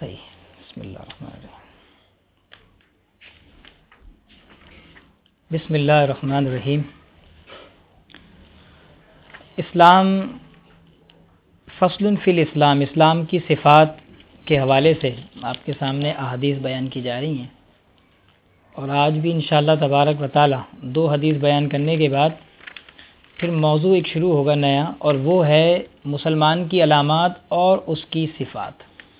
صحیح. بسم اللہ الرحمن الرحیم. بسم اللہ الرحمن الرحیم. اسلام فصل فی الاسلام، اسلام کی صفات کے حوالے سے آپ کے سامنے احادیث بیان کی جا رہی ہیں، اور آج بھی انشاءاللہ تبارک و تعالی 2 حدیث بیان کرنے کے بعد پھر موضوع ایک شروع ہوگا نیا، اور وہ ہے مسلمان کی علامات اور اس کی صفات.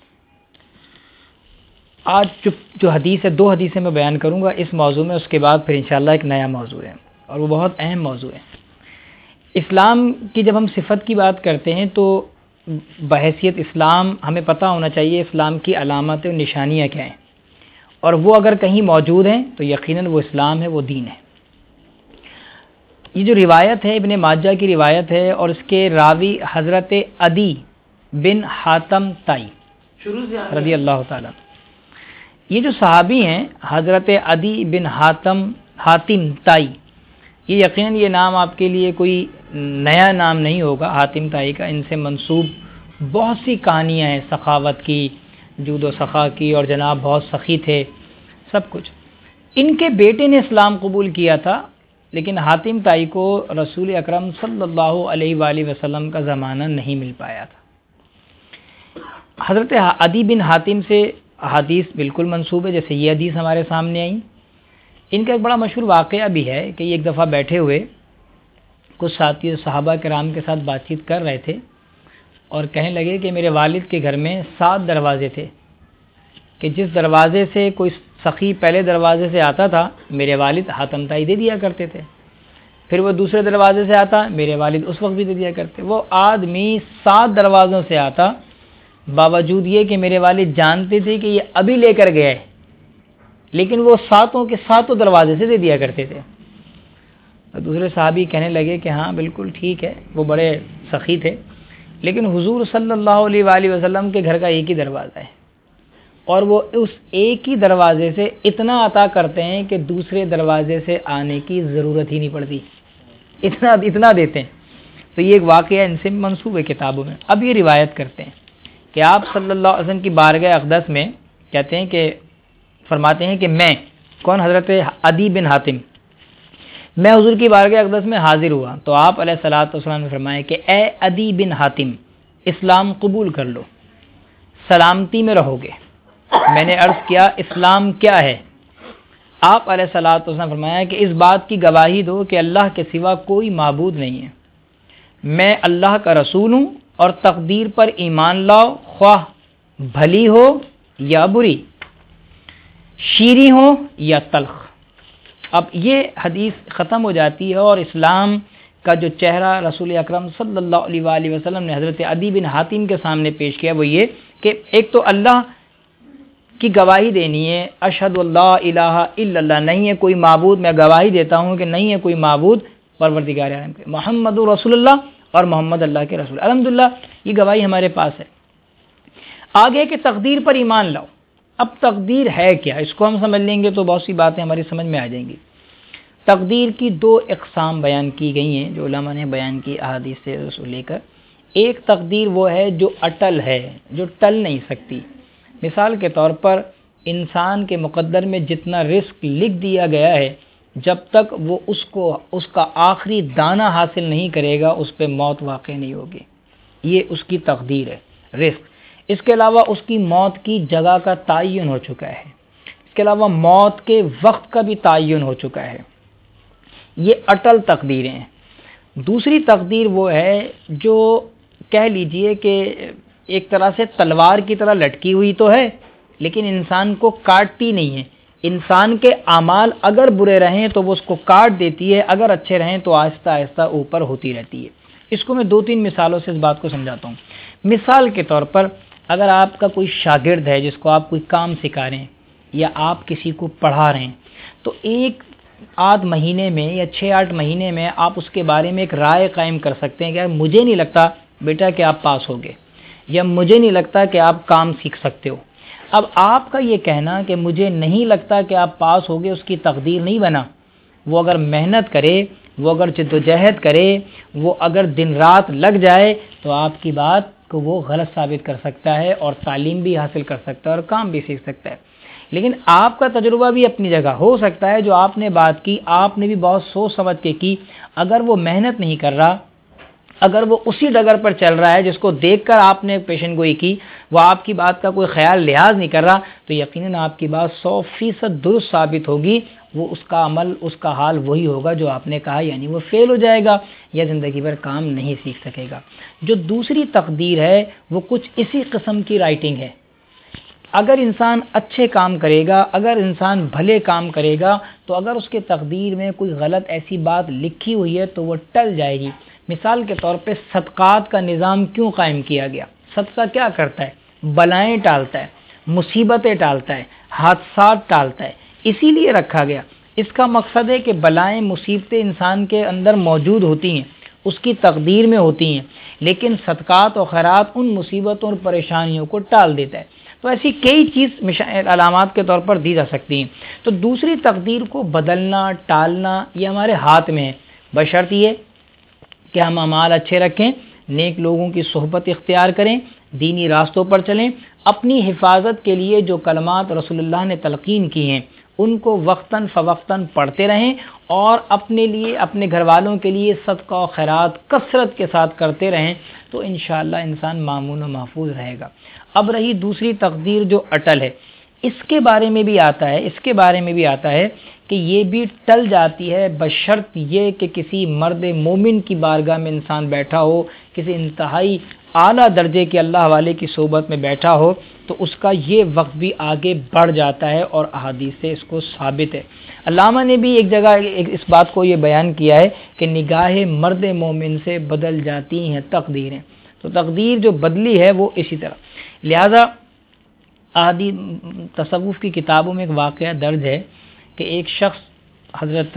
آج جو حدیث ہے 2 حدیثیں میں بیان کروں گا اس موضوع میں، اس کے بعد پھر انشاءاللہ ایک نیا موضوع ہے اور وہ بہت اہم موضوع ہے. اسلام کی جب ہم صفت کی بات کرتے ہیں تو بحیثیت اسلام ہمیں پتہ ہونا چاہیے اسلام کی علامات و نشانیاں کیا ہیں، اور وہ اگر کہیں موجود ہیں تو یقیناً وہ اسلام ہے، وہ دین ہے. یہ جو روایت ہے ابن ماجہ کی روایت ہے، اور اس کے راوی حضرت عدی بن حاتم تائی رضی اللہ تعالیٰ. یہ جو صحابی ہیں حضرت عدی بن حاتم تائی، یہ یقیناً یہ نام آپ کے لیے کوئی نیا نام نہیں ہوگا حاتم تائی کا. ان سے منسوب بہت سی کہانیاں ہیں سخاوت کی، جود و سخا کی، اور جناب بہت سخی تھے، سب کچھ. ان کے بیٹے نے اسلام قبول کیا تھا، لیکن حاتم تائی کو رسول اکرم صلی اللہ علیہ وآلہ وسلم کا زمانہ نہیں مل پایا تھا. حضرت عدی بن حاتم سے حدیث بالکل منسوب ہے، جیسے یہ حدیث ہمارے سامنے آئی. ان کا ایک بڑا مشہور واقعہ بھی ہے کہ یہ ایک دفعہ بیٹھے ہوئے کچھ ساتھی صحابہ کرام کے ساتھ بات چیت کر رہے تھے، اور کہنے لگے کہ میرے والد کے گھر میں 7 دروازے تھے، کہ جس دروازے سے کوئی سخی پہلے دروازے سے آتا تھا میرے والد حاتم تائی دے دیا کرتے تھے، پھر وہ دوسرے دروازے سے آتا میرے والد اس وقت بھی دے دیا کرتے. وہ آدمی 7 دروازوں سے آتا، باوجود یہ کہ میرے والد جانتے تھے کہ یہ ابھی لے کر گیا ہے، لیکن وہ 7 کے 7 دروازے سے دے دیا کرتے تھے. دوسرے صحابی کہنے لگے کہ ہاں بالکل ٹھیک ہے، وہ بڑے سخی تھے، لیکن حضور صلی اللہ علیہ وآلہ وسلم کے گھر کا ایک ہی دروازہ ہے، اور وہ اس ایک ہی دروازے سے اتنا عطا کرتے ہیں کہ دوسرے دروازے سے آنے کی ضرورت ہی نہیں پڑتی، اتنا دیتے ہیں. تو یہ ایک واقعہ ان سے منسوب ہے کتابوں میں. اب یہ روایت کرتے ہیں کہ آپ صلی اللہ علیہ وسلم کی بارگاہ اقدس میں کہتے ہیں کہ فرماتے ہیں کہ میں کون، حضرت عدی بن حاتم، میں حضور کی بارگاہ اقدس میں حاضر ہوا تو آپ علیہ الصلوۃ والسلام نے فرمایا کہ اے عدی بن حاتم، اسلام قبول کر لو، سلامتی میں رہو گے. میں نے عرض کیا اسلام کیا ہے؟ آپ علیہ الصلوۃ والسلام نے فرمایا کہ اس بات کی گواہی دو کہ اللہ کے سوا کوئی معبود نہیں ہے، میں اللہ کا رسول ہوں، اور تقدیر پر ایمان لاؤ، خواہ بھلی ہو یا بری، شیریں ہو یا تلخ. اب یہ حدیث ختم ہو جاتی ہے، اور اسلام کا جو چہرہ رسول اکرم صلی اللہ علیہ وآلہ وسلم نے حضرت عدی بن حاتم کے سامنے پیش کیا، وہ یہ کہ ایک تو اللہ کی گواہی دینی ہے، اشہد اللہ الہ الا اللہ، نہیں ہے کوئی معبود، میں گواہی دیتا ہوں کہ نہیں ہے کوئی معبود پروردگار عالم کے، محمد رسول اللہ، اور محمد اللہ کے رسول. الحمدللہ یہ گواہی ہمارے پاس ہے. آگے کہ تقدیر پر ایمان لاؤ. اب تقدیر ہے کیا، اس کو ہم سمجھ لیں گے تو بہت سی باتیں ہماری سمجھ میں آ جائیں گی. تقدیر کی 2 اقسام بیان کی گئی ہیں جو علماء نے بیان کی احادیث سے لے کر. ایک تقدیر وہ ہے جو اٹل ہے، جو ٹل نہیں سکتی. مثال کے طور پر انسان کے مقدر میں جتنا رزق لکھ دیا گیا ہے، جب تک وہ اس کا آخری دانہ حاصل نہیں کرے گا اس پہ موت واقع نہیں ہوگی. یہ اس کی تقدیر ہے، رزق. اس کے علاوہ اس کی موت کی جگہ کا تعین ہو چکا ہے، اس کے علاوہ موت کے وقت کا بھی تعین ہو چکا ہے. یہ اٹل تقدیریں ہیں. دوسری تقدیر وہ ہے جو کہہ لیجئے کہ ایک طرح سے تلوار کی طرح لٹکی ہوئی تو ہے، لیکن انسان کو کاٹتی نہیں ہے. انسان کے اعمال اگر برے رہیں تو وہ اس کو کاٹ دیتی ہے، اگر اچھے رہیں تو آہستہ آہستہ اوپر ہوتی رہتی ہے. اس کو میں 2-3 مثالوں سے اس بات کو سمجھاتا ہوں. مثال کے طور پر اگر آپ کا کوئی شاگرد ہے جس کو آپ کوئی کام سکھا رہے ہیں، یا آپ کسی کو پڑھا رہے ہیں، تو 1-8 مہینے میں یا 6-8 مہینے میں آپ اس کے بارے میں ایک رائے قائم کر سکتے ہیں کہ مجھے نہیں لگتا بیٹا کہ آپ پاس ہوگے، یا مجھے نہیں لگتا کہ آپ کام سیکھ سکتے ہو. اب آپ کا یہ کہنا کہ مجھے نہیں لگتا کہ آپ پاس ہوگے اس کی تقدیر نہیں بنا. وہ اگر محنت کرے، وہ اگر جد و جہد کرے، وہ اگر دن رات لگ جائے تو آپ کی بات کہ وہ غلط ثابت کر سکتا ہے اور تعلیم بھی حاصل کر سکتا ہے اور کام بھی سیکھ سکتا ہے. لیکن آپ کا تجربہ بھی اپنی جگہ ہو سکتا ہے. جو آپ نے بات کی آپ نے بھی بہت سوچ سمجھ کے کی. اگر وہ محنت نہیں کر رہا، اگر وہ اسی ڈگر پر چل رہا ہے جس کو دیکھ کر آپ نے پیشن گوئی کی، وہ آپ کی بات کا کوئی خیال لحاظ نہیں کر رہا، تو یقیناً آپ کی بات 100% درست ثابت ہوگی. وہ اس کا عمل، اس کا حال وہی ہوگا جو آپ نے کہا، یعنی وہ فیل ہو جائے گا یا زندگی بھر کام نہیں سیکھ سکے گا. جو دوسری تقدیر ہے وہ کچھ اسی قسم کی رائٹنگ ہے. اگر انسان اچھے کام کرے گا، اگر انسان بھلے کام کرے گا، تو اگر اس کے تقدیر میں کوئی غلط ایسی بات لکھی ہوئی ہے تو وہ ٹل جائے گی. مثال کے طور پہ صدقات کا نظام کیوں قائم کیا گیا؟ صدقہ کیا کرتا ہے؟ بلائیں ٹالتا ہے، مصیبتیں ٹالتا ہے، حادثات ٹالتا ہے. اسی لیے رکھا گیا. اس کا مقصد ہے کہ بلائیں، مصیبتیں انسان کے اندر موجود ہوتی ہیں، اس کی تقدیر میں ہوتی ہیں، لیکن صدقات و خیرات ان مصیبتوں اور پریشانیوں کو ٹال دیتا ہے. تو ایسی کئی چیز علامات کے طور پر دی جا سکتی ہیں. تو دوسری تقدیر کو بدلنا، ٹالنا یہ ہمارے ہاتھ میں ہے، بشرط یہ کہ ہم اعمال اچھے رکھیں، نیک لوگوں کی صحبت اختیار کریں، دینی راستوں پر چلیں، اپنی حفاظت کے لیے جو کلمات رسول اللہ نے تلقین کی ہیں ان کو وقتاً فوقتاً پڑھتے رہیں، اور اپنے لیے، اپنے گھر والوں کے لیے صدقہ و خیرات کثرت کے ساتھ کرتے رہیں، تو انشاءاللہ انسان مامون و محفوظ رہے گا. اب رہی دوسری تقدیر جو اٹل ہے، اس کے بارے میں بھی آتا ہے کہ یہ بھی ٹل جاتی ہے، بشرط یہ کہ کسی مرد مومن کی بارگاہ میں انسان بیٹھا ہو، کسی انتہائی اعلیٰ درجے کے اللہ والے کی صحبت میں بیٹھا ہو، تو اس کا یہ وقت بھی آگے بڑھ جاتا ہے، اور احادیث سے اس کو ثابت ہے. علامہ نے بھی ایک جگہ اس بات کو یہ بیان کیا ہے کہ نگاہ مرد مومن سے بدل جاتی ہیں تقدیریں. تو تقدیر جو بدلی ہے وہ اسی طرح. لہذا تصوف کی کتابوں میں ایک واقعہ درج ہے کہ ایک شخص حضرت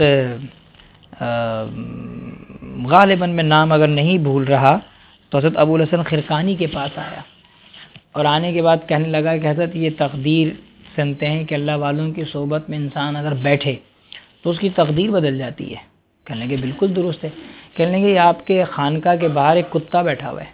غالباً میں نام اگر نہیں بھول رہا تو حضرت ابو الحسن خرقانی کے پاس آیا، اور آنے کے بعد کہنے لگا کہ حضرت یہ تقدیر سنتے ہیں کہ اللہ والوں کی صحبت میں انسان اگر بیٹھے تو اس کی تقدیر بدل جاتی ہے. کہنے لگے بالکل درست ہے. کہنے لگے آپ کے خانقاہ کے باہر ایک کتا بیٹھا ہوا ہے،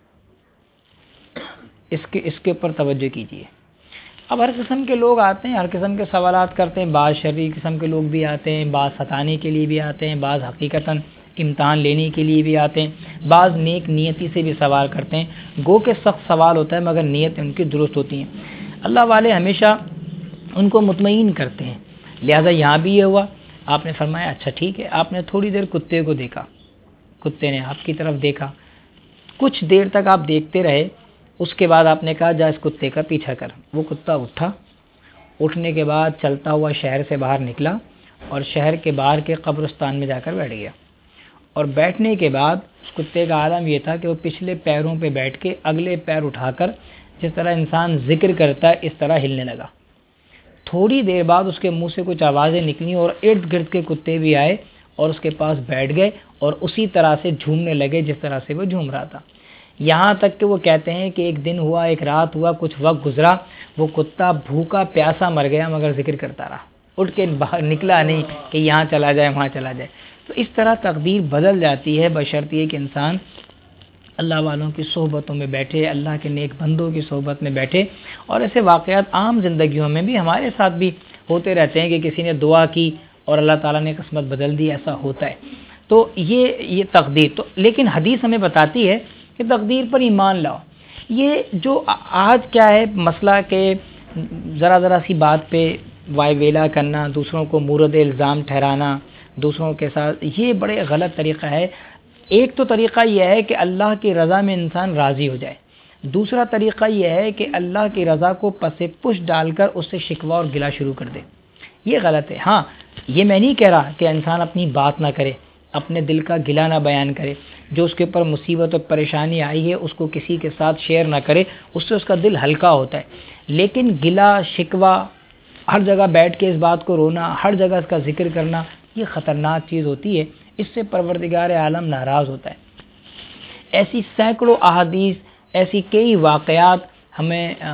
اس کے اوپر توجہ کیجیے. اب ہر قسم کے لوگ آتے ہیں، ہر قسم کے سوالات کرتے ہیں. بعض شرعی قسم کے لوگ بھی آتے ہیں، بعض ستانے کے لیے بھی آتے ہیں، بعض حقیقتاً امتحان لینے کے لیے بھی آتے ہیں، بعض نیک نیتی سے بھی سوال کرتے ہیں. گو کہ سخت سوال ہوتا ہے مگر نیت ان کی درست ہوتی ہیں. اللہ والے ہمیشہ ان کو مطمئن کرتے ہیں. لہذا یہاں بھی یہ ہوا، آپ نے فرمایا اچھا ٹھیک ہے. آپ نے تھوڑی دیر کتے کو دیکھا، کتے نے آپ کی طرف دیکھا، کچھ دیر تک آپ دیکھتے رہے. اس کے بعد آپ نے کہا جا اس کتے کا پیچھا کر. وہ کتا اٹھا، اٹھنے کے بعد چلتا ہوا شہر سے باہر نکلا اور شہر کے باہر کے قبرستان میں جا کر بیٹھ گیا. اور بیٹھنے کے بعد اس کتے کا عالم یہ تھا کہ وہ پچھلے پیروں پہ بیٹھ کے اگلے پیر اٹھا کر جس طرح انسان ذکر کرتا ہے اس طرح ہلنے لگا. تھوڑی دیر بعد اس کے منہ سے کچھ آوازیں نکلیں اور ارد گرد کے کتے بھی آئے اور اس کے پاس بیٹھ گئے اور اسی طرح سے جھومنے لگے جس طرح سے وہ جھوم رہا تھا. یہاں تک کہ وہ کہتے ہیں کہ ایک دن ہوا، ایک رات ہوا، کچھ وقت گزرا، وہ کتا بھوکا پیاسا مر گیا مگر ذکر کرتا رہا، اٹھ کے باہر نکلا نہیں کہ یہاں چلا جائے وہاں چلا جائے. تو اس طرح تقدیر بدل جاتی ہے، بشرط یہ کہ انسان اللہ والوں کی صحبتوں میں بیٹھے، اللہ کے نیک بندوں کی صحبت میں بیٹھے. اور ایسے واقعات عام زندگیوں میں بھی ہمارے ساتھ بھی ہوتے رہتے ہیں کہ کسی نے دعا کی اور اللہ تعالیٰ نے قسمت بدل دی، ایسا ہوتا ہے. تو یہ تقدیر تو، لیکن حدیث ہمیں بتاتی ہے کہ تقدیر پر ایمان لاؤ. یہ جو آج کیا ہے مسئلہ کہ ذرا سی بات پہ وائے ویلا کرنا، دوسروں کو مورد الزام ٹھہرانا، دوسروں کے ساتھ، یہ بڑے غلط طریقہ ہے. ایک تو طریقہ یہ ہے کہ اللہ کی رضا میں انسان راضی ہو جائے. دوسرا طریقہ یہ ہے کہ اللہ کی رضا کو پس پش ڈال کر اس سے شکوہ اور گلہ شروع کر دے. یہ غلط ہے. ہاں یہ میں نہیں کہہ رہا کہ انسان اپنی بات نہ کرے، اپنے دل کا گلہ نہ بیان کرے، جو اس کے اوپر مصیبت اور پریشانی آئی ہے اس کو کسی کے ساتھ شیئر نہ کرے، اس سے اس کا دل ہلکا ہوتا ہے. لیکن گلہ شکوہ، ہر جگہ بیٹھ کے اس بات کو رونا، ہر جگہ اس کا ذکر کرنا، یہ خطرناک چیز ہوتی ہے. اس سے پروردگار عالم ناراض ہوتا ہے. ایسی سینکڑوں احادیث، ایسی کئی واقعات ہم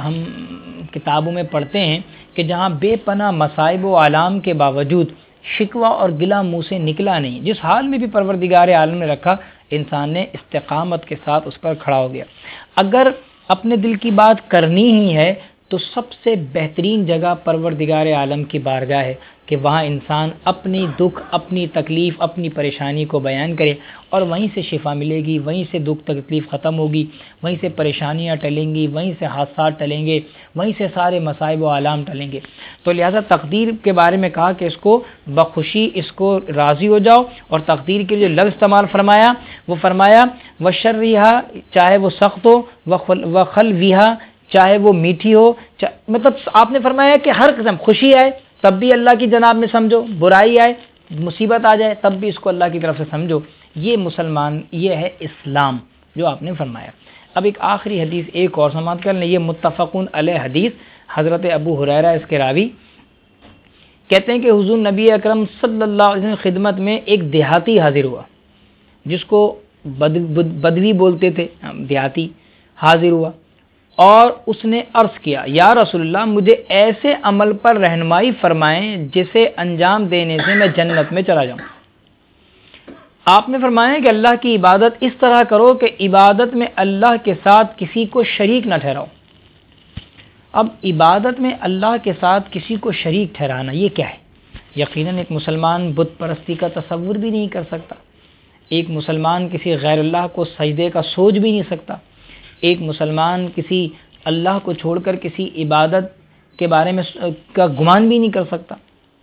کتابوں میں پڑھتے ہیں کہ جہاں بے پناہ مصائب و آلام کے باوجود شکوہ اور گلہ منہ سے نکلا نہیں. جس حال میں بھی پروردگار عالم نے رکھا، انسان نے استقامت کے ساتھ اس پر کھڑا ہو گیا۔ اگر اپنے دل کی بات کرنی ہی ہے تو سب سے بہترین جگہ پروردگار عالم کی بارگاہ ہے کہ وہاں انسان اپنی دکھ، اپنی تکلیف، اپنی پریشانی کو بیان کرے اور وہیں سے شفا ملے گی، وہیں سے دکھ تکلیف ختم ہوگی، وہیں سے پریشانیاں ٹلیں گی، وہیں سے حادثات ٹلیں گے، وہیں سے سارے مصائب و آلام ٹلیں گے۔ تو لہٰذا تقدیر کے بارے میں کہا کہ اس کو بخوشی، اس کو راضی ہو جاؤ، اور تقدیر کے جو لفظ استعمال فرمایا وہ فرمایا وشرھا، چاہے وہ سخت ہو، وخلوھا، چاہے وہ میٹھی ہو، مطلب آپ نے فرمایا کہ ہر قسم، خوشی آئے تب بھی اللہ کی جناب میں سمجھو، برائی آئے، مصیبت آ جائے تب بھی اس کو اللہ کی طرف سے سمجھو۔ یہ مسلمان، یہ ہے اسلام جو آپ نے فرمایا۔ اب ایک آخری حدیث ایک اور سماعت کر لیں، یہ متفقون علیہ حدیث، حضرت ابو ہریرہ اس کے راوی کہتے ہیں کہ حضور نبی اکرم صلی اللہ علیہ وسلم کی خدمت میں ایک دیہاتی حاضر ہوا، جس کو بدوی بولتے تھے، دیہاتی حاضر ہوا، اور اس نے عرض کیا یا رسول اللہ مجھے ایسے عمل پر رہنمائی فرمائیں جسے انجام دینے سے میں جنت میں چلا جاؤں۔ آپ نے فرمایا کہ اللہ کی عبادت اس طرح کرو کہ عبادت میں اللہ کے ساتھ کسی کو شریک نہ ٹھہراؤ۔ اب عبادت میں اللہ کے ساتھ کسی کو شریک ٹھہرانا یہ کیا ہے؟ یقیناً ایک مسلمان بت پرستی کا تصور بھی نہیں کر سکتا، ایک مسلمان کسی غیر اللہ کو سجدے کا سوچ بھی نہیں سکتا، ایک مسلمان کسی اللہ کو چھوڑ کر کسی عبادت کے بارے میں کا گمان بھی نہیں کر سکتا۔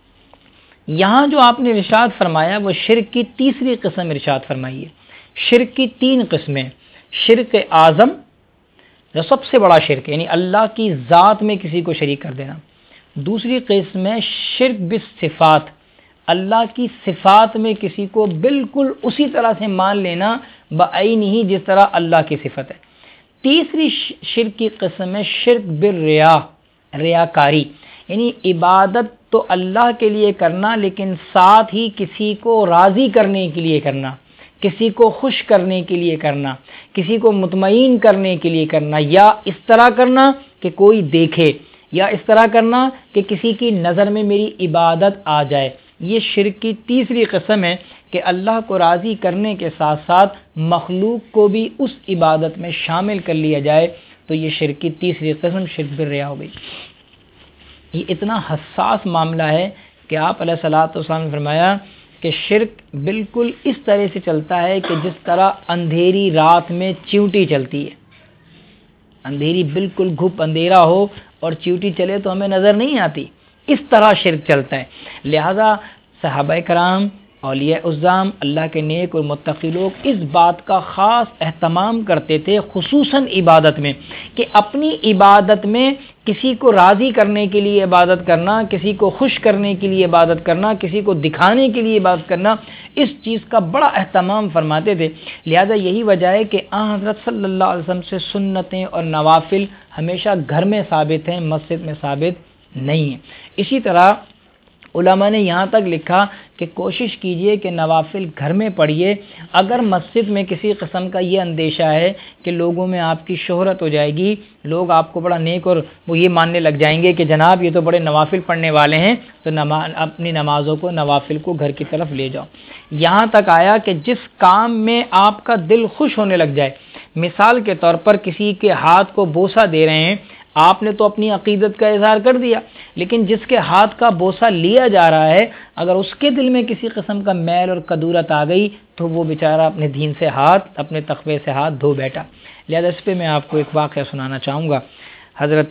یہاں جو آپ نے ارشاد فرمایا وہ شرک کی تیسری قسم ارشاد فرمائی ہے۔ شرک کی تین قسمیں، شرک اعظم جو سب سے بڑا شرک ہے، یعنی اللہ کی ذات میں کسی کو شریک کر دینا۔ دوسری قسم ہے شرک بالصفات، اللہ کی صفات میں کسی کو بالکل اسی طرح سے مان لینا بعینہ جس طرح اللہ کی صفت ہے۔ تیسری شرک کی قسم ہے شرک بالریا، ریاکاری، یعنی عبادت تو اللہ کے لیے کرنا لیکن ساتھ ہی کسی کو راضی کرنے کے لیے کرنا، کسی کو خوش کرنے کے لیے کرنا، کسی کو مطمئن کرنے کے لیے کرنا، یا اس طرح کرنا کہ کوئی دیکھے، یا اس طرح کرنا کہ کسی کی نظر میں میری عبادت آ جائے۔ یہ شرک کی تیسری قسم ہے کہ اللہ کو راضی کرنے کے ساتھ ساتھ مخلوق کو بھی اس عبادت میں شامل کر لیا جائے، تو یہ شرک کی تیسری قسم شرک بالریا ہو گئی۔ یہ اتنا حساس معاملہ ہے کہ آپ علیہ الصلوۃ والسلام نے فرمایا کہ شرک بالکل اس طرح سے چلتا ہے کہ جس طرح اندھیری رات میں چیونٹی چلتی ہے، اندھیری بالکل گھپ اندھیرا ہو اور چیونٹی چلے تو ہمیں نظر نہیں آتی، اس طرح شرک چلتا ہے۔ لہذا صحابہ کرام، اولیاء اعظام، اللہ کے نیک اور متقی لوگ اس بات کا خاص اہتمام کرتے تھے، خصوصاً عبادت میں، کہ اپنی عبادت میں کسی کو راضی کرنے کے لیے عبادت کرنا، کسی کو خوش کرنے کے لیے عبادت کرنا، کسی کو دکھانے کے لیے عبادت کرنا، اس چیز کا بڑا اہتمام فرماتے تھے۔ لہذا یہی وجہ ہے کہ آن حضرت صلی اللہ علیہ وسلم سے سنتیں اور نوافل ہمیشہ گھر میں ثابت ہیں، مسجد میں ثابت نہیں ہیں۔ اسی طرح علماء نے یہاں تک لکھا کہ کوشش کیجئے کہ نوافل گھر میں پڑھیے۔ اگر مسجد میں کسی قسم کا یہ اندیشہ ہے کہ لوگوں میں آپ کی شہرت ہو جائے گی، لوگ آپ کو بڑا نیک اور وہ یہ ماننے لگ جائیں گے کہ جناب یہ تو بڑے نوافل پڑھنے والے ہیں، تو اپنی نمازوں کو، نوافل کو گھر کی طرف لے جاؤ۔ یہاں تک آیا کہ جس کام میں آپ کا دل خوش ہونے لگ جائے، مثال کے طور پر کسی کے ہاتھ کو بوسہ دے رہے ہیں، آپ نے تو اپنی عقیدت کا اظہار کر دیا، لیکن جس کے ہاتھ کا بوسہ لیا جا رہا ہے اگر اس کے دل میں کسی قسم کا میل اور کدورت آ گئی تو وہ بیچارہ اپنے دین سے ہاتھ، اپنے تقوی سے ہاتھ دھو بیٹھا۔ لہذا اس پہ میں آپ کو ایک واقعہ سنانا چاہوں گا۔ حضرت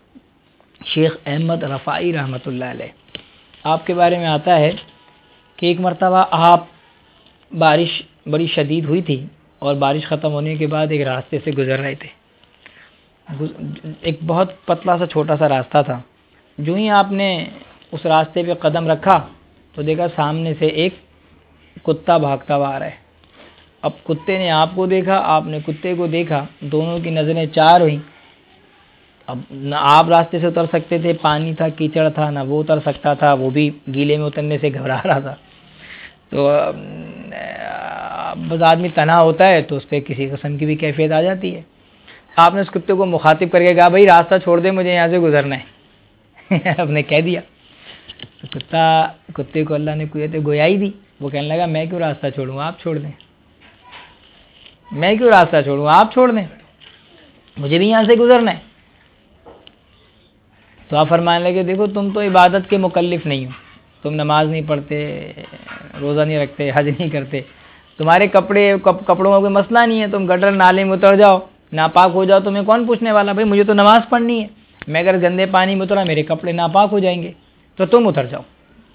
شیخ احمد رفاعی رحمۃ اللہ علیہ، آپ کے بارے میں آتا ہے کہ ایک مرتبہ آپ بارش بڑی شدید ہوئی تھی اور بارش ختم ہونے کے بعد ایک راستے سے گزر رہے تھے، ایک بہت پتلا سا چھوٹا سا راستہ تھا۔ جو ہی آپ نے اس راستے پہ قدم رکھا تو دیکھا سامنے سے ایک کتا بھاگتا ہوا آ رہا ہے۔ اب کتے نے آپ کو دیکھا، آپ نے کتے کو دیکھا، دونوں کی نظریں چار ہوئیں۔ اب نہ آپ راستے سے اتر سکتے تھے، پانی تھا، کیچڑ تھا، نہ وہ اتر سکتا تھا، وہ بھی گیلے میں اترنے سے گھبرا رہا تھا۔ تو بس آدمی تنہا ہوتا ہے تو اس پہ کسی قسم کی بھی کیفیت آ جاتی ہے۔ آپ نے اس کتے کو مخاطب کر کے کہا بھائی راستہ چھوڑ دے، مجھے یہاں سے گزرنا ہے۔ آپ نے کہہ دیا تو کتے کو اللہ نے قوت گویائی دی، وہ کہنے لگا میں کیوں راستہ چھوڑوں، آپ چھوڑ دیں۔ میں کیوں راستہ چھوڑوں، آپ چھوڑ دیں، مجھے بھی یہاں سے گزرنا ہے۔ تو آپ فرمانے لگے دیکھو تم تو عبادت کے مکلف نہیں ہو، تم نماز نہیں پڑھتے، روزہ نہیں رکھتے، حج نہیں کرتے، تمہارے کپڑوں کا کوئی مسئلہ نہیں ہے، تم گٹر نالے میں اتر جاؤ، ناپاک ہو جاؤ، تمہیں کون پوچھنے والا، بھائی مجھے تو نماز پڑھنی ہے، میں اگر گندے پانی میں اترا میرے کپڑے ناپاک ہو جائیں گے، تو تم اتر جاؤ۔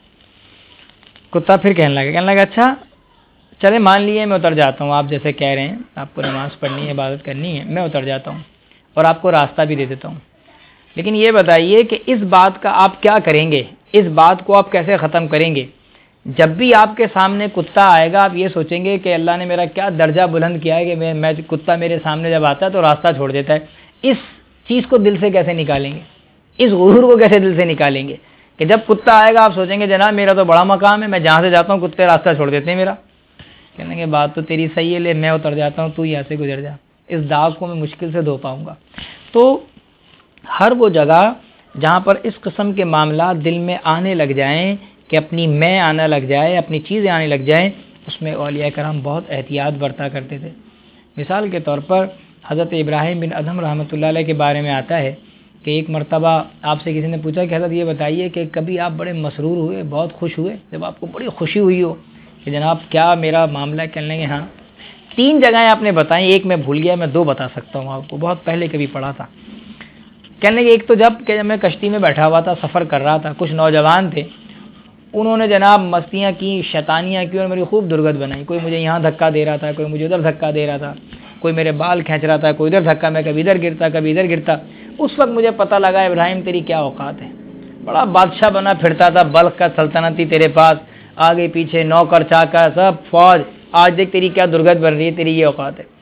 کتا پھر کہنے لگا اچھا چلے مان لیے میں اتر جاتا ہوں، آپ جیسے کہہ رہے ہیں آپ کو نماز پڑھنی ہے، عبادت کرنی ہے، میں اتر جاتا ہوں اور آپ کو راستہ بھی دے دیتا ہوں، لیکن یہ بتائیے کہ اس بات کا آپ کیا کریں گے، اس بات کو آپ کیسے ختم کریں گے؟ جب بھی آپ کے سامنے کتا آئے گا آپ یہ سوچیں گے کہ اللہ نے میرا کیا درجہ بلند کیا ہے کہ میں کتا میرے سامنے جب آتا ہے تو راستہ چھوڑ دیتا ہے۔ اس چیز کو دل سے کیسے نکالیں گے، اس غرور کو کیسے دل سے نکالیں گے کہ جب کتا آئے گا آپ سوچیں گے جناب میرا تو بڑا مقام ہے، میں جہاں سے جاتا ہوں کتے راستہ چھوڑ دیتے ہیں میرا۔ کہنے کے بات تو تیری صحیح ہے، لے میں اتر جاتا ہوں، تو یہاں سے گزر جا، اس داغ کو میں مشکل سے دھو پاؤں گا۔ تو ہر وہ جگہ جہاں پر اس قسم کے معاملات دل میں آنے لگ جائیں کہ اپنی میں آنے لگ جائے، اپنی چیزیں آنے لگ جائیں، اس میں اولیاء کرام بہت احتیاط برتا کرتے تھے۔ مثال کے طور پر حضرت ابراہیم بن ادھم رحمۃ اللہ علیہ کے بارے میں آتا ہے کہ ایک مرتبہ آپ سے کسی نے پوچھا کہ حضرت یہ بتائیے کہ کبھی آپ بڑے مسرور ہوئے، بہت خوش ہوئے، جب آپ کو بڑی خوشی ہوئی ہو کہ جناب کیا میرا معاملہ کہنے لگے ہاں 3 جگہیں آپ نے بتائیں، ایک میں بھول گیا، میں 2 بتا سکتا ہوں آپ کو، بہت پہلے کبھی پڑھا تھا۔ کہنے لگے ایک تو جب میں کشتی میں بیٹھا ہوا تھا، سفر کر رہا تھا، کچھ نوجوان تھے، انہوں نے جناب مستیاں کی، شیطانیاں کی اور میری خوب درگت بنائی، کوئی مجھے یہاں دھکا دے رہا تھا، کوئی مجھے ادھر دھکا دے رہا تھا، کوئی میرے بال کھینچ رہا تھا، کوئی ادھر دھکا، میں کبھی ادھر گرتا کبھی ادھر گرتا۔ اس وقت مجھے پتہ لگا ابراہیم تیری کیا اوقات ہے، بڑا بادشاہ بنا پھرتا تھا، بلخ کا سلطنت تھی تیرے پاس، آگے پیچھے نوکر چاکر سب فوج، آج دیکھ تیری کیا درگت بن رہی ہے، تیری یہ اوقات ہے۔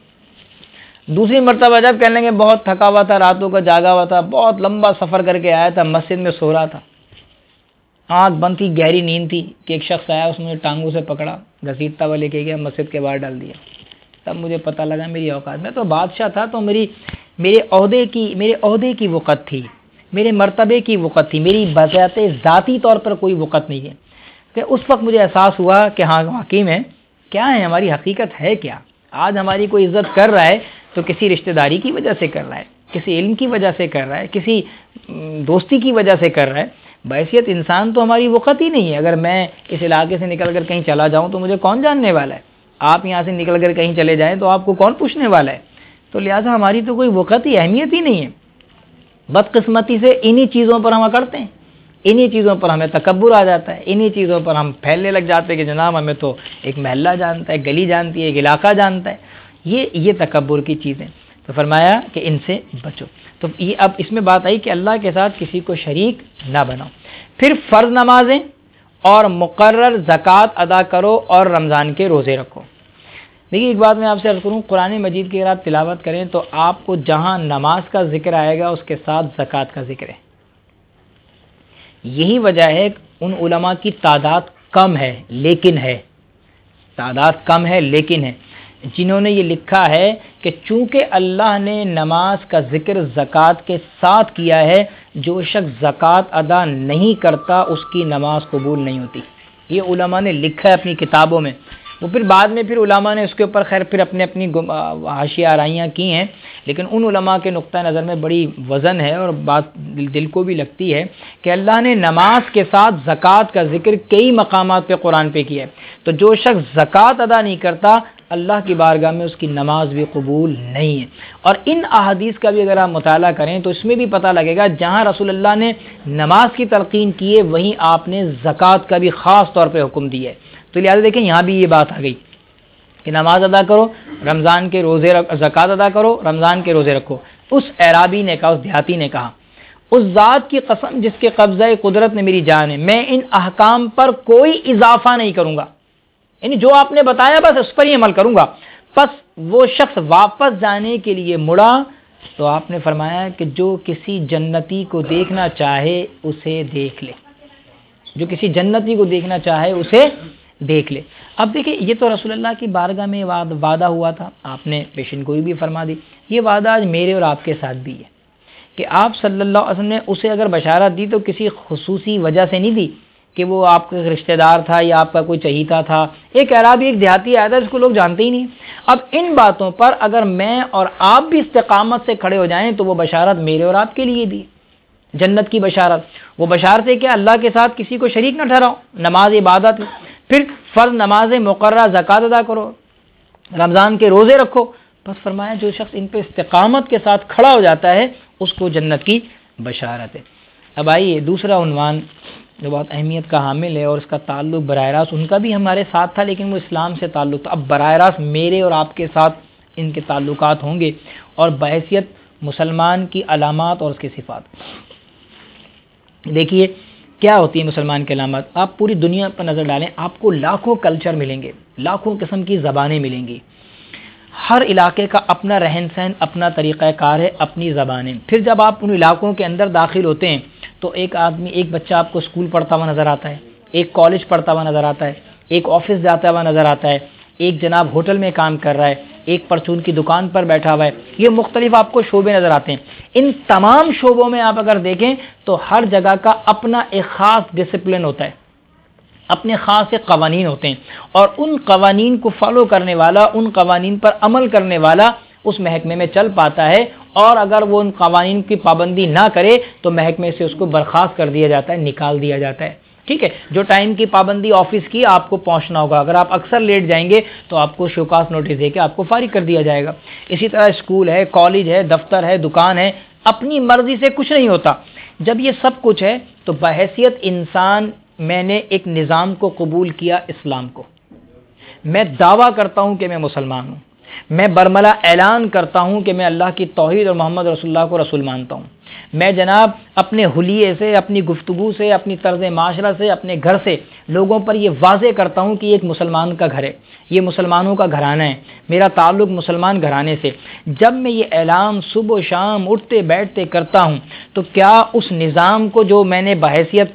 دوسری مرتبہ جب کہنے لگے بہت تھکا ہوا تھا، راتوں کا جاگا ہوا تھا، بہت لمبا سفر کر کے آیا تھا، مسجد میں سو رہا تھا، آنکھ بند تھی، گہری نیند تھی کہ ایک شخص آیا، اس نے ٹانگوں سے پکڑا، گھسیٹتا ہوا لے کے گیا، مسجد کے باہر ڈال دیا۔ تب مجھے پتہ لگا میری اوقات، میں تو بادشاہ تھا، تو میرے عہدے کی وقت تھی، میرے مرتبے کی وقت تھی، میری بذات ذاتی طور پر کوئی وقت نہیں ہے۔ کہ اس وقت مجھے احساس ہوا کہ ہاں واقعی میں کیا ہے، ہماری حقیقت ہے کیا۔ آج ہماری کوئی عزت کر رہا ہے تو کسی رشتہ داری کی وجہ سے کر رہا ہے، کسی علم کی وجہ سے کر رہا ہے، کسی دوستی کی وجہ سے کر رہا ہے۔ بحیثیت انسان تو ہماری وقت ہی نہیں ہے، اگر میں اس علاقے سے نکل کر کہیں چلا جاؤں تو مجھے کون جاننے والا ہے، آپ یہاں سے نکل کر کہیں چلے جائیں تو آپ کو کون پوچھنے والا ہے۔ تو لہٰذا ہماری تو کوئی وقت ہی، اہمیت ہی نہیں ہے۔ بدقسمتی سے انہی چیزوں پر ہم کرتے ہیں، انہی چیزوں پر ہمیں تکبر آ جاتا ہے، انہی چیزوں پر ہم پھیلنے لگ جاتے ہیں کہ جناب ہمیں تو ایک محلہ جانتا ہے، گلی جانتی ہے، ایک علاقہ جانتا ہے، یہ تکبر کی چیزیں۔ تو فرمایا کہ ان سے بچو۔ تو یہ اب اس میں بات آئی کہ اللہ کے ساتھ کسی کو شریک نہ بناؤ۔ پھر فرض نمازیں اور مقرر زکوٰۃ ادا کرو اور رمضان کے روزے رکھو۔ دیکھیے ایک بات میں آپ سے عرض کروں، قرآن مجید کی اگر آپ تلاوت کریں تو آپ کو جہاں نماز کا ذکر آئے گا اس کے ساتھ زکوٰۃ کا ذکر ہے۔ یہی وجہ ہے ان علماء کی تعداد کم ہے لیکن ہے، تعداد کم ہے لیکن ہے، جنہوں نے یہ لکھا ہے کہ چونکہ اللہ نے نماز کا ذکر زکوٰۃ کے ساتھ کیا ہے، جو شخص زکوٰۃ ادا نہیں کرتا اس کی نماز قبول نہیں ہوتی۔ یہ علماء نے لکھا ہے اپنی کتابوں میں، وہ پھر بعد میں پھر علماء نے اس کے اوپر خیر پھر اپنی حاشیہ آرائیاں کی ہیں، لیکن ان علماء کے نقطہ نظر میں بڑی وزن ہے اور بات دل کو بھی لگتی ہے کہ اللہ نے نماز کے ساتھ زکوٰۃ کا ذکر کئی مقامات پہ قرآن پہ کیا ہے، تو جو شخص زکوٰۃ ادا نہیں کرتا اللہ کی بارگاہ میں اس کی نماز بھی قبول نہیں ہے۔ اور ان احادیث کا بھی اگر آپ مطالعہ کریں تو اس میں بھی پتہ لگے گا جہاں رسول اللہ نے نماز کی تلقین کی ہے وہیں آپ نے زکوٰۃ کا بھی خاص طور پہ حکم دیا ہے۔ تو لہٰذا دیکھیں یہاں بھی یہ بات آ گئی کہ نماز ادا کرو، رمضان کے روزے زکوٰۃ ادا کرو، رمضان کے روزے رکھو۔ اس اعرابی نے کہا، اس دیہاتی نے کہا، اس ذات کی قسم جس کے قبضہ قدرت میں میری جان ہے، میں ان احکام پر کوئی اضافہ نہیں کروں گا، یعنی جو آپ نے بتایا بس اس پر ہی عمل کروں گا۔ پس وہ شخص واپس جانے کے لیے مڑا تو آپ نے فرمایا کہ جو کسی جنتی کو دیکھنا چاہے اسے دیکھ لے، جو کسی جنتی کو دیکھنا چاہے اسے دیکھ لے۔ اب دیکھیں یہ تو رسول اللہ کی بارگاہ میں وعدہ ہوا تھا، آپ نے پیشن گوئی بھی فرما دی، یہ وعدہ آج میرے اور آپ کے ساتھ بھی ہے کہ آپ صلی اللہ علیہ وسلم نے اسے اگر بشارت دی تو کسی خصوصی وجہ سے نہیں دی کہ وہ آپ کا رشتہ دار تھا یا آپ کا کوئی چہیتا تھا. ایک اعرابی ایک دیہاتی آیا تھا جس کو لوگ جانتے ہی نہیں. اب ان باتوں پر اگر میں اور آپ بھی استقامت سے کھڑے ہو جائیں تو وہ بشارت میرے اور آپ کے لیے بھی جنت کی بشارت. وہ بشارت ہے کہ اللہ کے ساتھ کسی کو شریک نہ ٹھہراؤ, نماز عبادت, پھر فرض نماز مقررہ, زکوٰۃ ادا کرو, رمضان کے روزے رکھو. بس فرمایا جو شخص ان پہ استقامت کے ساتھ کھڑا ہو جاتا ہے اس کو جنت کی بشارت ہے. اب آئیے دوسرا عنوان جو بہت اہمیت کا حامل ہے اور اس کا تعلق براہ راست ان کا بھی ہمارے ساتھ تھا لیکن وہ اسلام سے تعلق تھا. اب براہ راست میرے اور آپ کے ساتھ ان کے تعلقات ہوں گے اور بحیثیت مسلمان کی علامات اور اس کی صفات. دیکھیے کیا ہوتی ہے مسلمان کی علامات. آپ پوری دنیا پر نظر ڈالیں, آپ کو لاکھوں کلچر ملیں گے, لاکھوں قسم کی زبانیں ملیں گی. ہر علاقے کا اپنا رہن سہن, اپنا طریقہ کار ہے, اپنی زبانیں. پھر جب آپ ان علاقوں کے اندر داخل ہوتے ہیں تو ایک بچہ آپ کو اسکول پڑھتا ہوا نظر آتا ہے, ایک کالج پڑھتا ہوا نظر آتا ہے, ایک آفس جاتا ہوا نظر آتا ہے, ایک جناب ہوٹل میں کام کر رہا ہے, ایک پرچون کی دکان پر بیٹھا ہوا ہے. یہ مختلف آپ کو شعبے نظر آتے ہیں. ان تمام شعبوں میں آپ اگر دیکھیں تو ہر جگہ کا اپنا ایک خاص ڈسپلن ہوتا ہے, اپنے خاص قوانین ہوتے ہیں, اور ان قوانین کو فالو کرنے والا, ان قوانین پر عمل کرنے والا اس محکمے میں چل پاتا ہے. اور اگر وہ ان قوانین کی پابندی نہ کرے تو محکمے سے اس کو برخاست کر دیا جاتا ہے, نکال دیا جاتا ہے. ٹھیک ہے, جو ٹائم کی پابندی آفس کی آپ کو پہنچنا ہوگا, اگر آپ اکثر لیٹ جائیں گے تو آپ کو شوکاس نوٹس دے کے آپ کو فارغ کر دیا جائے گا. اسی طرح اسکول ہے, کالج ہے, دفتر ہے, دکان ہے, اپنی مرضی سے کچھ نہیں ہوتا. جب یہ سب کچھ ہے تو بحیثیت انسان میں نے ایک نظام کو قبول کیا, اسلام کو. میں دعویٰ کرتا ہوں کہ میں مسلمان ہوں, میں برملا اعلان کرتا ہوں کہ میں اللہ کی توحید اور محمد رسول اللہ کو رسول مانتا ہوں. میں جناب اپنے حلیے سے, اپنی گفتگو سے, اپنی طرز معاشرہ سے, اپنے گھر سے لوگوں پر یہ واضح کرتا ہوں کہ یہ ایک مسلمان کا گھر ہے, یہ مسلمانوں کا گھرانہ ہے, میرا تعلق مسلمان گھرانے سے. جب میں یہ اعلان صبح و شام اٹھتے بیٹھتے کرتا ہوں تو کیا اس نظام کو جو میں نے بحیثیت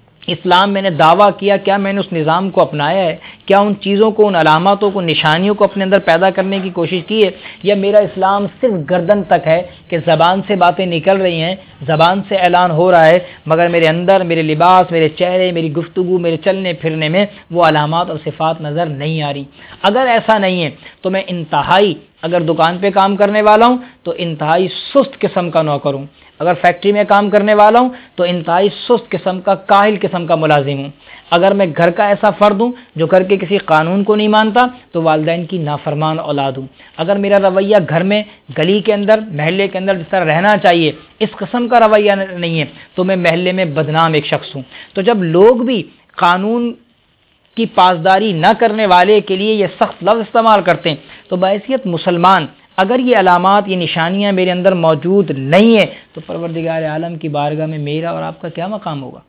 اسلام میں نے دعویٰ کیا, کیا میں نے اس نظام کو اپنایا ہے؟ کیا ان چیزوں کو, ان علاماتوں کو, نشانیوں کو اپنے اندر پیدا کرنے کی کوشش کی ہے؟ یا میرا اسلام صرف گردن تک ہے کہ زبان سے باتیں نکل رہی ہیں, زبان سے اعلان ہو رہا ہے, مگر میرے اندر, میرے لباس, میرے چہرے, میری گفتگو, میرے چلنے پھرنے میں وہ علامات اور صفات نظر نہیں آ رہی؟ اگر ایسا نہیں ہے تو میں انتہائی, اگر دکان پہ کام کرنے والا ہوں تو انتہائی سست قسم کا نوکر ہوں, اگر فیکٹری میں کام کرنے والا ہوں تو انتہائی سست قسم کا, کاہل قسم کا ملازم ہوں. اگر میں گھر کا ایسا فرد ہوں جو گھر کے کسی قانون کو نہیں مانتا تو والدین کی نافرمان اولاد ہوں. اگر میرا رویہ گھر میں, گلی کے اندر, محلے کے اندر جس طرح رہنا چاہیے اس قسم کا رویہ نہیں ہے تو میں محلے میں بدنام ایک شخص ہوں. تو جب لوگ بھی قانون کی پاسداری نہ کرنے والے کے لیے یہ سخت لفظ استعمال کرتے ہیں تو بحیثیت مسلمان اگر یہ علامات, یہ نشانیاں میرے اندر موجود نہیں ہیں تو پروردگار عالم کی بارگاہ میں میرا اور آپ کا کیا مقام ہوگا؟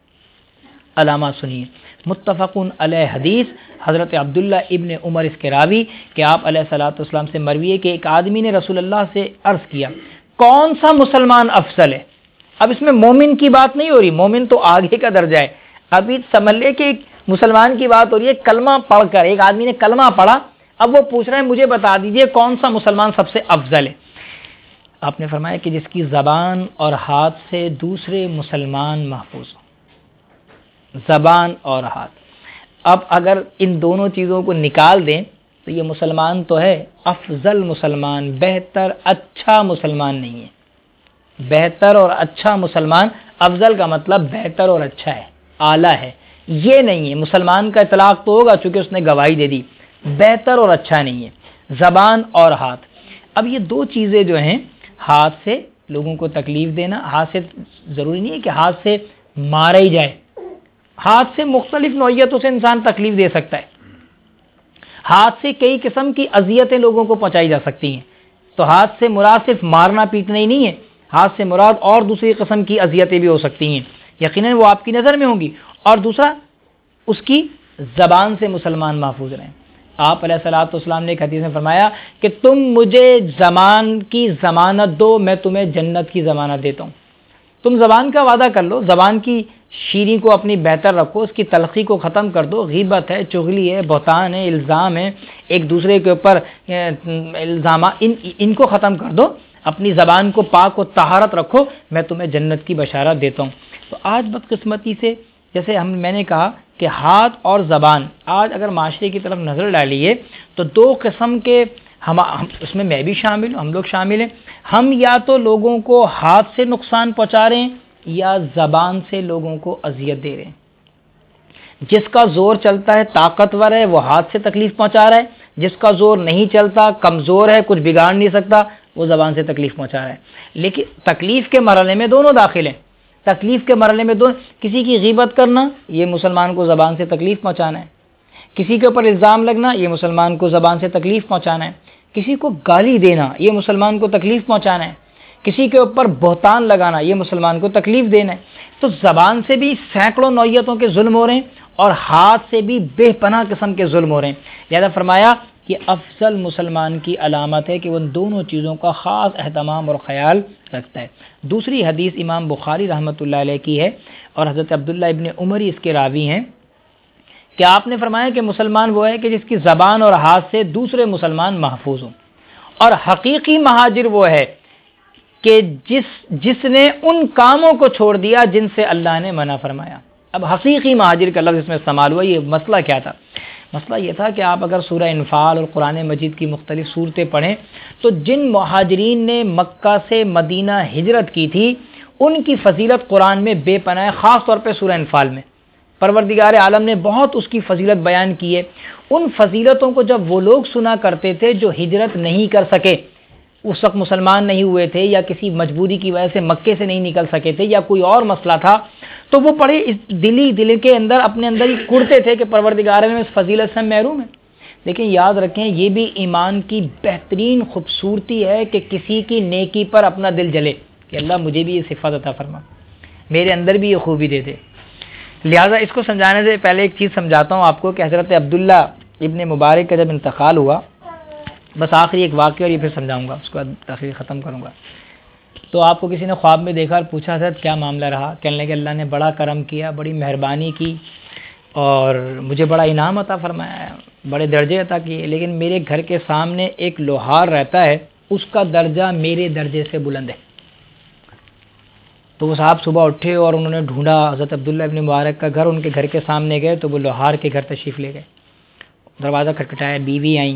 علامات سنیے. متفقن علیہ حدیث, حضرت عبداللہ ابن عمر اس کے راوی کہ آپ علیہ الصلوۃ والسلام سے مروی ہے کہ ایک آدمی نے رسول اللہ سے عرض کیا کون سا مسلمان افضل ہے؟ اب اس میں مومن کی بات نہیں ہو رہی, مومن تو آگے کا درجہ ہے. ابھی سمجھ لے کہ مسلمان کی بات ہو رہی ہے. کلمہ پڑھ کر ایک آدمی نے کلمہ پڑھا, اب وہ پوچھ رہے ہیں مجھے بتا دیجئے کون سا مسلمان سب سے افضل ہے. آپ نے فرمایا کہ جس کی زبان اور ہاتھ سے دوسرے مسلمان محفوظ ہو, زبان اور ہاتھ. اب اگر ان دونوں چیزوں کو نکال دیں تو یہ مسلمان تو ہے, افضل مسلمان, بہتر اچھا مسلمان نہیں ہے. بہتر اور اچھا مسلمان, افضل کا مطلب بہتر اور اچھا ہے, اعلیٰ ہے, یہ نہیں ہے. مسلمان کا اطلاق تو ہوگا چونکہ اس نے گواہی دے دی, بہتر اور اچھا نہیں ہے. زبان اور ہاتھ. اب یہ دو چیزیں جو ہیں, ہاتھ سے لوگوں کو تکلیف دینا, ہاتھ سے ضروری نہیں ہے کہ ہاتھ سے مارا ہی جائے, ہاتھ سے مختلف نوعیتوں سے انسان تکلیف دے سکتا ہے. ہاتھ سے کئی قسم کی اذیتیں لوگوں کو پہنچائی جا سکتی ہیں. تو ہاتھ سے مراد صرف مارنا پیٹنا ہی نہیں ہے, ہاتھ سے مراد اور دوسری قسم کی اذیتیں بھی ہو سکتی ہیں, یقیناً وہ آپ کی نظر میں ہوں گی. اور دوسرا اس کی زبان سے مسلمان محفوظ رہیں. آپ علیہ الصلوۃ والسلام نے ایک حدیث میں فرمایا کہ تم مجھے زمان کی ضمانت دو, میں تمہیں جنت کی ضمانت دیتا ہوں. تم زبان کا وعدہ کر لو, زبان کی شیریں کو اپنی بہتر رکھو, اس کی تلخی کو ختم کر دو. غیبت ہے, چغلی ہے, بہتان ہے, الزام ہے, ایک دوسرے کے اوپر الزامات, ان کو ختم کر دو. اپنی زبان کو پاک و طہارت رکھو, میں تمہیں جنت کی بشارت دیتا ہوں. تو آج بدقسمتی سے جیسے میں نے کہا کہ ہاتھ اور زبان، آج اگر معاشرے کی طرف نظر ڈالیے تو دو قسم کے اس میں میں بھی شامل ہوں، ہم لوگ شامل ہیں. ہم یا تو لوگوں کو ہاتھ سے نقصان پہنچا رہے ہیں یا زبان سے لوگوں کو اذیت دے رہے ہیں. جس کا زور چلتا ہے، طاقتور ہے، وہ ہاتھ سے تکلیف پہنچا رہا ہے. جس کا زور نہیں چلتا، کمزور ہے، کچھ بگاڑ نہیں سکتا، وہ زبان سے تکلیف پہنچا رہا ہے. لیکن تکلیف کے مرحلے میں دونوں داخل ہیں. تکلیف کے مرحلے میں کسی کی غیبت کرنا، یہ مسلمان کو زبان سے تکلیف پہنچانا ہے. کسی کے اوپر الزام لگنا، یہ مسلمان کو زبان سے تکلیف پہنچانا ہے. کسی کو گالی دینا، یہ مسلمان کو تکلیف پہنچانا ہے. کسی کے اوپر بہتان لگانا، یہ مسلمان کو تکلیف دینا ہے. تو زبان سے بھی سینکڑوں نوعیتوں کے ظلم ہو رہے ہیں اور ہاتھ سے بھی بے پناہ قسم کے ظلم ہو رہے ہیں. لہذا فرمایا کہ افضل مسلمان کی علامت ہے کہ وہ ان دونوں چیزوں کا خاص اہتمام اور خیال رکھتا ہے. دوسری حدیث امام بخاری رحمۃ اللہ علیہ کی ہے اور حضرت عبداللہ ابن عمر اس کے راوی ہیں کہ آپ نے فرمایا کہ مسلمان وہ ہے کہ جس کی زبان اور ہاتھ سے دوسرے مسلمان محفوظ ہوں، اور حقیقی مہاجر وہ ہے کہ جس نے ان کاموں کو چھوڑ دیا جن سے اللہ نے منع فرمایا. اب حقیقی مہاجر کا لفظ اس میں استعمال ہوا. یہ مسئلہ کیا تھا؟ مسئلہ یہ تھا کہ آپ اگر سورہ انفال اور قرآن مجید کی مختلف صورتیں پڑھیں تو جن مہاجرین نے مکہ سے مدینہ ہجرت کی تھی ان کی فضیلت قرآن میں بے پناہ ہے، خاص طور پہ سورہ انفال میں پروردگار عالم نے بہت اس کی فضیلت بیان کی ہے. ان فضیلتوں کو جب وہ لوگ سنا کرتے تھے جو ہجرت نہیں کر سکے، اس وقت مسلمان نہیں ہوئے تھے یا کسی مجبوری کی وجہ سے مکے سے نہیں نکل سکے تھے یا کوئی اور مسئلہ تھا، تو وہ بڑے اس دل کے اندر اپنے اندر ہی کڑتے تھے کہ پروردگار میں اس فضیلت سے محروم ہے. لیکن یاد رکھیں یہ بھی ایمان کی بہترین خوبصورتی ہے کہ کسی کی نیکی پر اپنا دل جلے کہ اللہ مجھے بھی یہ صفات عطا فرما، میرے اندر بھی یہ خوبی دے دے. لہٰذا اس کو سمجھانے سے پہلے ایک چیز سمجھاتا ہوں آپ کو کہ حضرت عبداللہ ابن مبارک کا جب انتقال ہوا، بس آخری ایک واقعہ اور یہ پھر سمجھاؤں گا، اس کو تقریر ختم کروں گا. تو آپ کو کسی نے خواب میں دیکھا اور پوچھا حضرت کیا معاملہ رہا؟ کہنے لگے اللہ نے بڑا کرم کیا، بڑی مہربانی کی اور مجھے بڑا انعام عطا فرمایا، بڑے درجے عطا کیے، لیکن میرے گھر کے سامنے ایک لوہار رہتا ہے، اس کا درجہ میرے درجے سے بلند ہے. تو وہ صاحب صبح اٹھے اور انہوں نے ڈھونڈا حضرت عبداللہ ابن مبارک کا گھر، ان کے گھر کے سامنے گئے تو وہ لوہار کے گھر تشریف لے گئے. دروازہ کھٹکھٹایا، بیوی آئیں،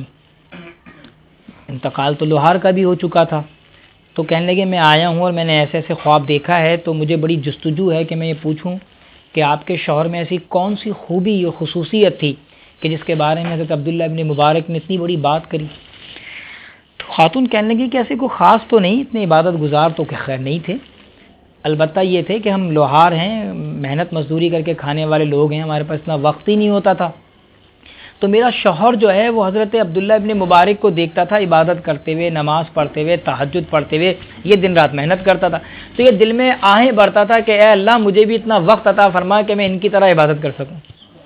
انتقال تو لوہار کا بھی ہو چکا تھا. تو کہنے لگے میں آیا ہوں اور میں نے ایسے ایسے خواب دیکھا ہے، تو مجھے بڑی جستجو ہے کہ میں یہ پوچھوں کہ آپ کے شوہر میں ایسی کون سی خوبی یا خصوصیت تھی کہ جس کے بارے میں حضرت عبداللہ ابن مبارک نے اتنی بڑی بات کری. تو خاتون کہنے لگی کہ ایسے کوئی خاص تو نہیں، اتنے عبادت گزار تو کہ خیر نہیں تھے، البتہ یہ تھے کہ ہم لوہار ہیں، محنت مزدوری کر کے کھانے والے لوگ ہیں، ہمارے پاس اتنا وقت ہی نہیں ہوتا تھا. تو میرا شوہر جو ہے وہ حضرت عبداللہ ابن مبارک کو دیکھتا تھا عبادت کرتے ہوئے، نماز پڑھتے ہوئے، تہجد پڑھتے ہوئے، یہ دن رات محنت کرتا تھا. تو یہ دل میں آہیں بڑھتا تھا کہ اے اللہ مجھے بھی اتنا وقت عطا فرما کہ میں ان کی طرح عبادت کر سکوں،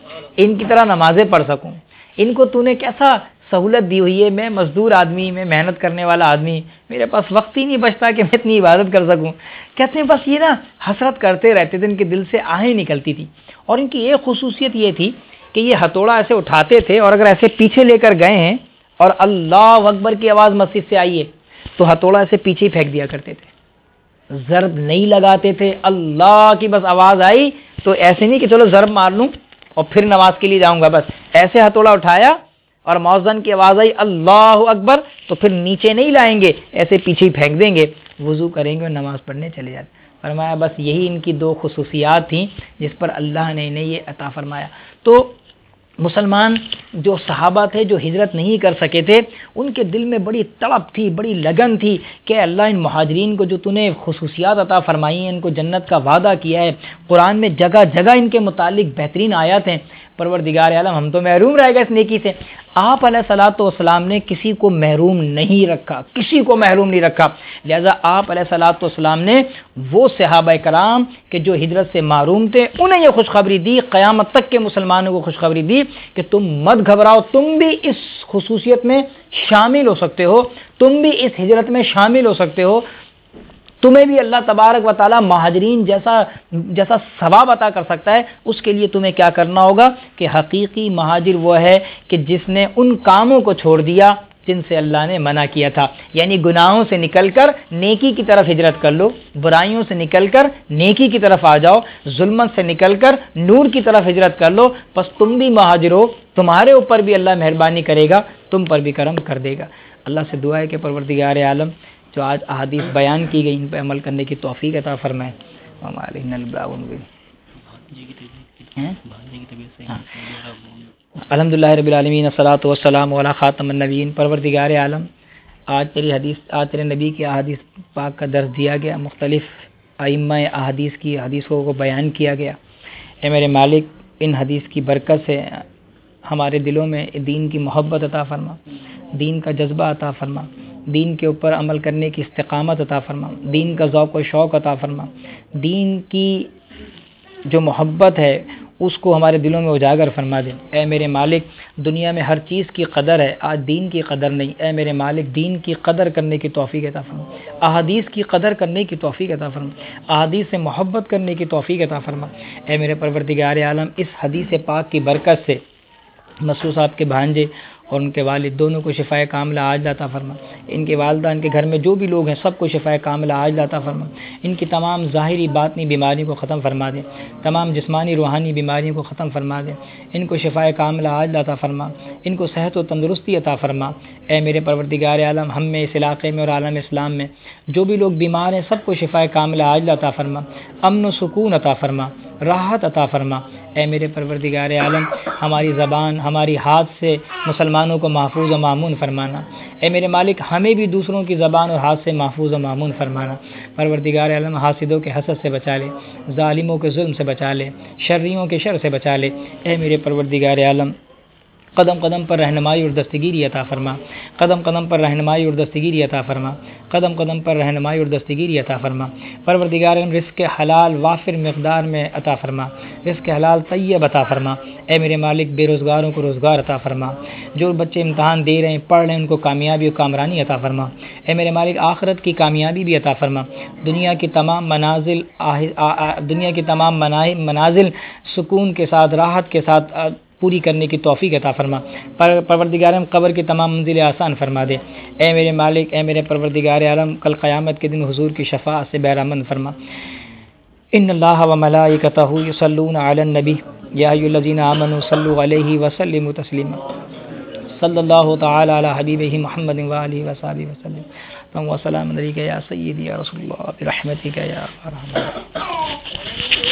ان کی طرح نمازیں پڑھ سکوں. ان کو تو نے کیسا سہولت دی ہوئی ہے، میں مزدور آدمی، میں محنت کرنے والا آدمی، میرے پاس وقت ہی نہیں بچتا کہ میں اتنی عبادت کر سکوں. کہتے ہیں بس یہ نا حسرت کرتے رہتے تھے، ان کے دل سے آہیں نکلتی تھی. اور ان کی ایک خصوصیت یہ تھی کہ یہ ہتھوڑا ایسے اٹھاتے تھے اور اگر ایسے پیچھے لے کر گئے ہیں اور اللہ اکبر کی آواز مسجد سے آئی ہے تو ہتھوڑا ایسے پیچھے ہی پھینک دیا کرتے تھے، ضرب نہیں لگاتے تھے. اللہ کی بس آواز آئی تو ایسے نہیں کہ چلو ضرب مار لوں اور پھر نماز کے لیے جاؤں گا، بس ایسے ہتھوڑا اٹھایا اور مؤذن کی آواز آئی اللہ اکبر تو پھر نیچے نہیں لائیں گے، ایسے پیچھے ہی پھینک دیں گے، وضو کریں گے اور نماز پڑھنے چلے جاتے. فرمایا بس یہی ان کی دو خصوصیات تھیں جس پر اللہ نے انہیں یہ عطا فرمایا. تو مسلمان جو صحابہ تھے جو ہجرت نہیں کر سکے تھے، ان کے دل میں بڑی تڑپ تھی، بڑی لگن تھی کہ اللہ ان مہاجرین کو جو تو نے خصوصیات عطا فرمائی ہیں، ان کو جنت کا وعدہ کیا ہے، قرآن میں جگہ جگہ ان کے متعلق بہترین آیات ہیں، پروردگار عالم ہم تو محروم رہ گئے اس نیکی سے. آپ علیہ الصلوۃ والسلام نے کسی کو محروم نہیں رکھا، کسی کو محروم نہیں رکھا. لہذا آپ علیہ الصلوۃ والسلام نے وہ صحابہ کرام کہ جو ہجرت سے محروم تھے انہیں یہ خوشخبری دی، قیامت تک کے مسلمانوں کو خوشخبری دی کہ تم مت گھبراؤ، تم بھی اس خصوصیت میں شامل ہو سکتے ہو، تم بھی اس ہجرت میں شامل ہو سکتے ہو، تمہیں بھی اللہ تبارک و تعالی مہاجرین جیسا ثواب عطا کر سکتا ہے. اس کے لیے تمہیں کیا کرنا ہوگا کہ حقیقی مہاجر وہ ہے کہ جس نے ان کاموں کو چھوڑ دیا جن سے اللہ نے منع کیا تھا، یعنی گناہوں سے نکل کر نیکی کی طرف ہجرت کر لو، برائیوں سے نکل کر نیکی کی طرف آ جاؤ، ظلمت سے نکل کر نور کی طرف ہجرت کر لو، پس تم بھی مہاجر ہو، تمہارے اوپر بھی اللہ مہربانی کرے گا، تم پر بھی کرم کر دے گا۔ اللہ سے دعا ہے کہ پروردگار عالم جو آج احادیث بیان کی گئی ان پہ عمل کرنے کی توفیق عطا فرمائے۔ الحمدللہ رب العالمین، الصلاۃ والسلام علی خاتم النبیین۔ پروردگار عالم، آج تیرے نبی کی احادیث پاک کا درس دیا گیا، مختلف ائمہ احادیث کی حدیثوں کو بیان کیا گیا۔ اے میرے مالک، ان حدیث کی برکت سے ہمارے دلوں میں دین کی محبت عطا فرما، دین کا جذبہ عطا فرما، دین کے اوپر عمل کرنے کی استقامت عطا فرما، دین کا ذوق و شوق عطا فرما، دین کی جو محبت ہے اس کو ہمارے دلوں میں اجاگر فرما دے۔ اے میرے مالک، دنیا میں ہر چیز کی قدر ہے، آج دین کی قدر نہیں۔ اے میرے مالک، دین کی قدر کرنے کی توفیق عطا فرما، احادیث کی قدر کرنے کی توفیق عطا فرما، احادیث سے محبت کرنے کی توفیق عطا فرما۔ اے میرے پروردگار عالم، اس حدیث پاک کی برکت سے مسعود صاحب کے بھانجے اور ان کے والد دونوں کو شفائے کاملہ عاجلہ عطا فرما، ان کے والدہ، ان کے گھر میں جو بھی لوگ ہیں سب کو شفائے کاملہ عاجلہ عطا فرما، ان کی تمام ظاہری باطنی بیماریوں کو ختم فرما دے، تمام جسمانی روحانی بیماریوں کو ختم فرما دے، ان کو شفائے کاملہ عاجلہ عطا فرما، ان کو صحت و تندرستی عطا فرما۔ اے میرے پروردگار عالم، ہم میں اس علاقے میں اور عالم اسلام میں جو بھی لوگ بیمار ہیں سب کو شفائے کاملہ عاجلہ عطا فرما، امن و سکون عطا فرما، راحت عطا فرما۔ اے میرے پروردگار عالم، ہماری زبان، ہماری ہاتھ سے مسلمانوں کو محفوظ و معمون فرمانا۔ اے میرے مالک، ہمیں بھی دوسروں کی زبان اور ہاتھ سے محفوظ و معمون فرمانا۔ پروردگار عالم، حاسدوں کے حسد سے بچا لے، ظالموں کے ظلم سے بچا لے، شریوں کے شر سے بچا لے۔ اے میرے پروردگار عالم، قدم قدم پر رہنمائی اور دستگیری عطا فرما، قدم قدم پر رہنمائی اور دستگیری عطا فرما، قدم قدم پر رہنمائی اور دستگیری عطا فرما۔ پروردگار عالم، رزق حلال وافر مقدار میں عطا فرما، رزق حلال طیب عطا فرما۔ اے میرے مالک، بے روزگاروں کو روزگار عطا فرما، جو بچے امتحان دے رہے ہیں، پڑھ رہے ہیں، ان کو کامیابی و کامرانی عطا فرما۔ اے میرے مالک، آخرت کی کامیابی بھی عطا فرما، دنیا کی تمام منازل سکون کے ساتھ، راحت کے ساتھ پوری کرنے کی توفیق عطا فرما۔ پروردگار عالم، قبر کی تمام منزلیں آسان فرما دے۔ اے میرے مالک، اے میرے پروردگار عالم، کل قیامت کے دن حضور کی شفاعت سے بہرامند فرما۔ ان اللہ و ملائکتہ یصلون علی النبی یا ایھا الذین آمنوا صلوا علیہ وسلموا تسلیما۔ صلی اللہ تعالی علی حبیبہ محمد و آلہ وصحبہ وسلم۔ وسلام علیک یا سیدی یا رسول اللہ برحمتک یا ارحم الراحمین۔